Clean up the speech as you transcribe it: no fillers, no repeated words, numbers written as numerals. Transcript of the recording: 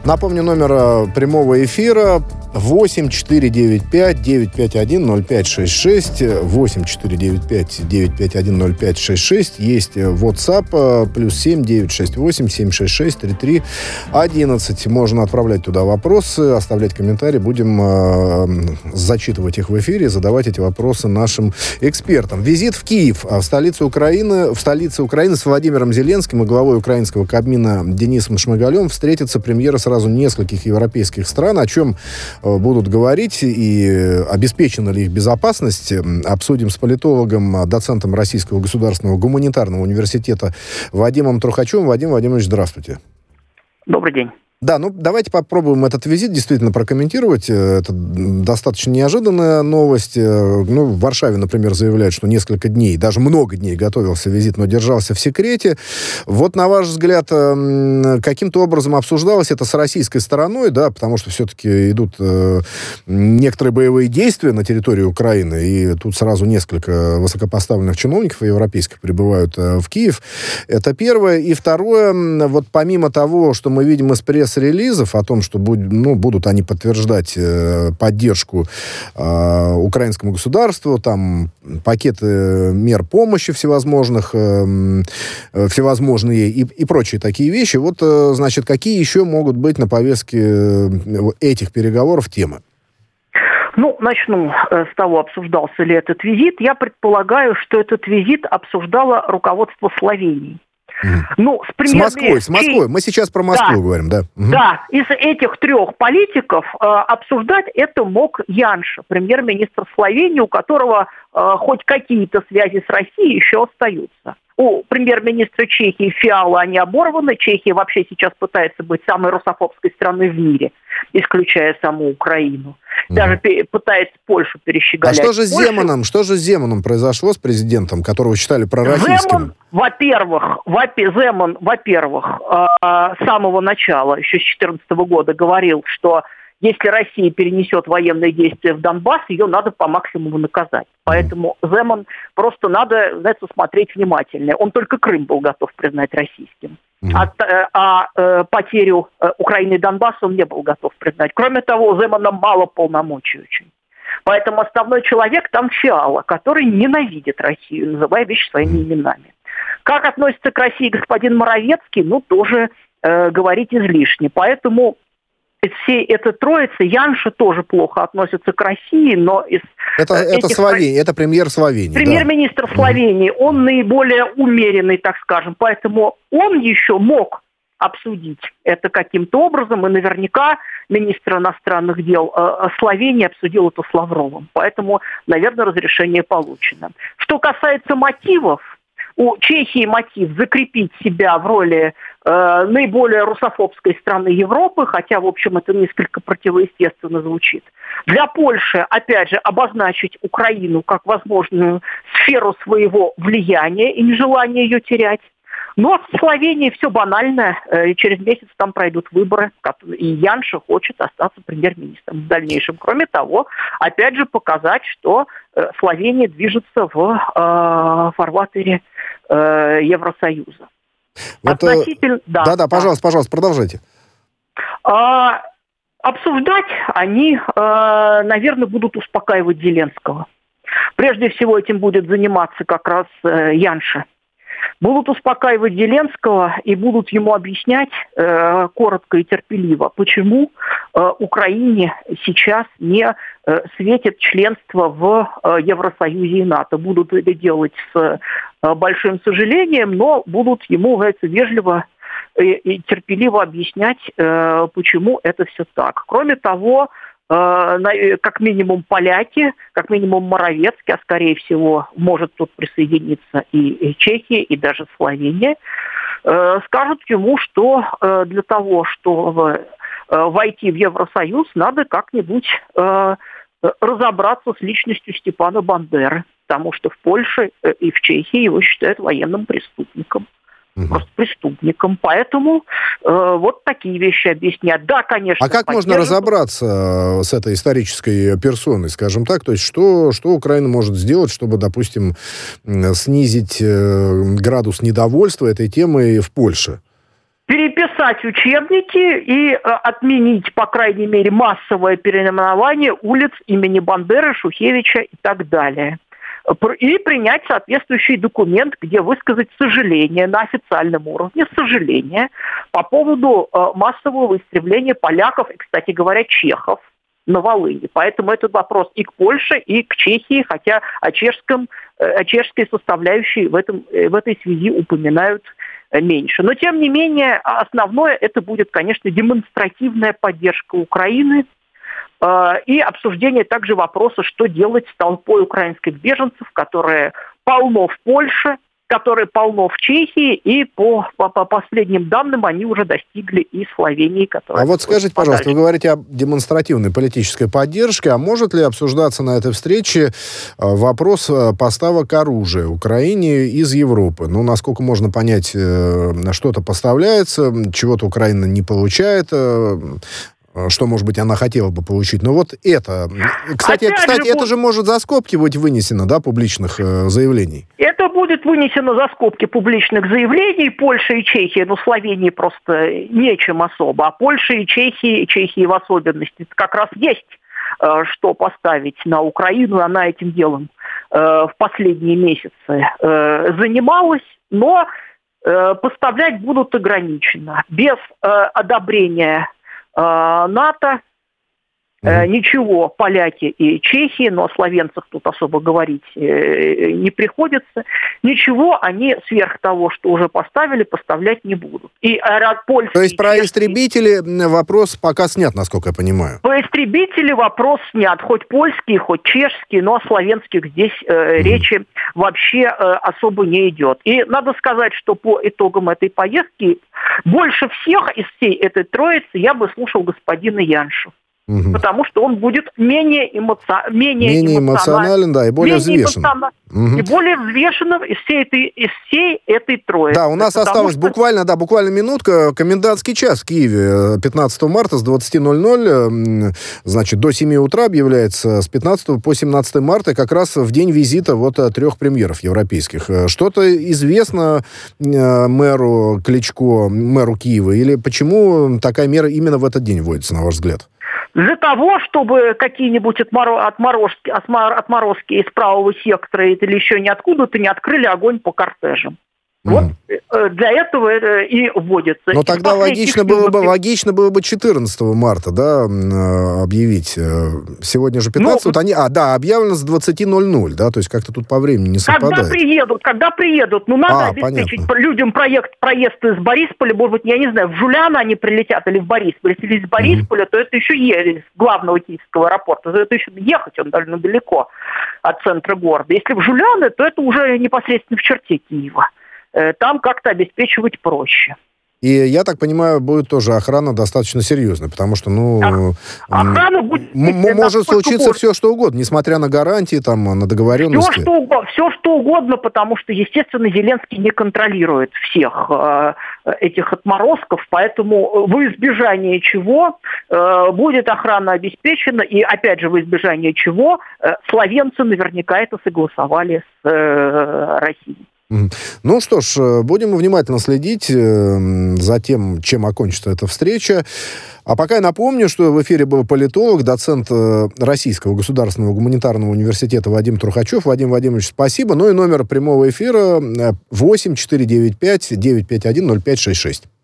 Напомню, номер прямого эфира 8495-951-0566, 8495-951-0566. Есть WhatsApp, +7 968 766 3311. Можно отправлять туда вопросы, оставлять комментарии. Будем зачитывать их в эфире, задавать эти вопросы нашим экспертам. Визит в Киев, в столице Украины с Владимиром Зеленским и главой украинского Кабмина Денисом Шмыгалем встретится премьеры сразу нескольких европейских стран. О чем будут говорить и обеспечена ли их безопасность, обсудим с политологом, доцентом Российского государственного гуманитарного университета Вадимом Трухачевым. Вадим Владимирович, здравствуйте. Добрый день. Да, давайте попробуем этот визит действительно прокомментировать. Это достаточно неожиданная новость. В Варшаве, например, заявляют, что несколько дней, даже много дней готовился визит, но держался в секрете. Вот, на ваш взгляд, каким-то образом обсуждалось это с российской стороной, да, потому что все-таки идут некоторые боевые действия на территории Украины, и тут сразу несколько высокопоставленных чиновников европейских прибывают в Киев. Это первое. И второе, вот помимо того, что мы видим из пресс-релизов о том, что будут они подтверждать поддержку украинскому государству, там пакеты мер помощи всевозможные и прочие такие вещи. Вот, значит, какие еще могут быть на повестке этих переговоров темы? Начну с того, обсуждался ли этот визит. Я предполагаю, что этот визит обсуждало руководство Словении. С Москвой. Мы сейчас про Москву говорим, да. Да, из этих трех политиков обсуждать это мог Янша, премьер-министр Словении, у которого хоть какие-то связи с Россией еще остаются. У премьер-министра Чехии Фиала они оборваны. Чехия вообще сейчас пытается быть самой русофобской страной в мире, исключая саму Украину. Даже пытается Польшу перещеголять. А что же с Земаном? Что же с Земаном произошло, с президентом, которого считали пророссийским? Земан, с самого начала, еще с 2014 года, говорил, что если Россия перенесет военные действия в Донбасс, ее надо по максимуму наказать. Поэтому Земан просто надо, смотреть внимательнее. Он только Крым был готов признать российским. Потерю Украины и Донбасса он не был готов признать. Кроме того, у Земана мало полномочий очень. Поэтому основной человек там Фиала, который ненавидит Россию, называя вещи своими именами. Как относится к России господин Моровецкий, тоже говорить излишне. Поэтому из всей этой троицы Янша тоже плохо относится к России, но это Словения, это премьер Словении. Премьер-министр Словении, он наиболее умеренный, так скажем, поэтому он еще мог обсудить это каким-то образом, и наверняка министр иностранных дел Словении обсудил это с Лавровым. Поэтому, наверное, разрешение получено. Что касается мотивов, у Чехии мотив закрепить себя в роли наиболее русофобской страны Европы, хотя, в общем, это несколько противоестественно звучит. Для Польши, опять же, обозначить Украину как возможную сферу своего влияния и нежелание ее терять. Но в Словении все банально. Через месяц там пройдут выборы, и Янша хочет остаться премьер-министром в дальнейшем. Кроме того, опять же, показать, что Словения движется в фарватере Евросоюза. Пожалуйста, продолжайте. Обсуждать они, наверное, будут успокаивать Зеленского. Прежде всего этим будет заниматься как раз Янша. Будут успокаивать Зеленского и будут ему объяснять коротко и терпеливо, почему Украине сейчас не светит членство в Евросоюзе и НАТО. Будут это делать с большим сожалением, но будут ему, вежливо и терпеливо объяснять, почему это все так. Кроме того, как минимум поляки, как минимум Моровецкий, а скорее всего может тут присоединиться и Чехия, и даже Словения, скажут ему, что для того, чтобы войти в Евросоюз, надо как-нибудь разобраться с личностью Степана Бандеры, потому что в Польше и в Чехии его считают военным преступником. Просто преступником. Поэтому вот такие вещи объяснять. Да, конечно. А как можно разобраться с этой исторической персоной, скажем так? То есть что Украина может сделать, чтобы, допустим, снизить градус недовольства этой темой в Польше? переписать учебники и отменить, по крайней мере, массовое переименование улиц имени Бандеры, Шухевича и так далее. И принять соответствующий документ, где высказать сожаление на официальном уровне, сожаление по поводу массового истребления поляков и, кстати говоря, чехов на Волыни. Поэтому этот вопрос и к Польше, и к Чехии, хотя о чешской составляющей в этой связи упоминают меньше. Но, тем не менее, основное это будет, конечно, демонстративная поддержка Украины и обсуждение также вопроса, что делать с толпой украинских беженцев, которые полно в Польше, которые полно в Чехии, и по последним данным они уже достигли и Словении. А вот скажите, пожалуйста, вы говорите о демонстративной политической поддержке, а может ли обсуждаться на этой встрече вопрос поставок оружия Украине из Европы? Ну, насколько можно понять, что-то поставляется, чего-то Украина не получает, что, может быть, она хотела бы получить. Но вот это... Кстати, это же может за скобки быть вынесено, да, публичных заявлений? Это будет вынесено за скобки публичных заявлений. Польша и Чехия, Словении просто нечем особо. А Польша и Чехии в особенности, как раз есть что поставить на Украину. Она этим делом в последние месяцы занималась, но поставлять будут ограниченно. Без одобрения НАТО, ничего поляки и чехи, но о словенцах тут особо говорить не приходится, ничего они сверх того, что уже поставили, поставлять не будут. И польские... То есть про истребители вопрос пока снят, насколько я понимаю? По истребители вопрос снят, хоть польский, хоть чешский, но о словенских здесь речи вообще особо не идет. И надо сказать, что по итогам этой поездки больше всех из всей этой троицы я бы слушал господина Яншу. Потому что он будет менее эмоционален, да, и более взвешен. И более взвешенным из всей этой троицы. Да, у нас осталось буквально минутка. Комендантский час в Киеве 15 марта с 20:00, значит, до 7 утра объявляется с 15 по 17 марта, как раз в день визита трех премьеров европейских. Что-то известно мэру Кличко, мэру Киева, или почему такая мера именно в этот день вводится, на ваш взгляд? Для того, чтобы какие-нибудь отморозки из правого сектора или еще ниоткуда-то не открыли огонь по кортежам. Вот для этого и вводится. Но тогда логично было бы 14 марта, да, объявить. Сегодня же 15, объявлено с 20:00, да, то есть как-то тут по времени не совпадает. Когда приедут, надо обеспечить людям проезд из Борисполя, может быть, я не знаю, в Жуляно они прилетят или в Борисполь. Если из Борисполя, то это еще с главного киевского аэропорта, это еще ехать он довольно далеко от центра города. Если в Жуляно, то это уже непосредственно в черте Киева. Там как-то обеспечивать проще. И, я так понимаю, будет тоже охрана достаточно серьезная, потому что, охрана будет, может случиться все, что угодно, несмотря на гарантии, на договоренности. Все, что угодно, потому что, естественно, Зеленский не контролирует всех этих отморозков, поэтому в избежание чего будет охрана обеспечена, и, опять же, в избежание чего словенцы наверняка это согласовали с Россией. Ну что ж, будем внимательно следить за тем, чем окончится эта встреча. А пока я напомню, что в эфире был политолог, доцент Российского государственного гуманитарного университета Вадим Трухачев. Вадим Вадимович, спасибо. Ну и номер прямого эфира 8 495 951 0566.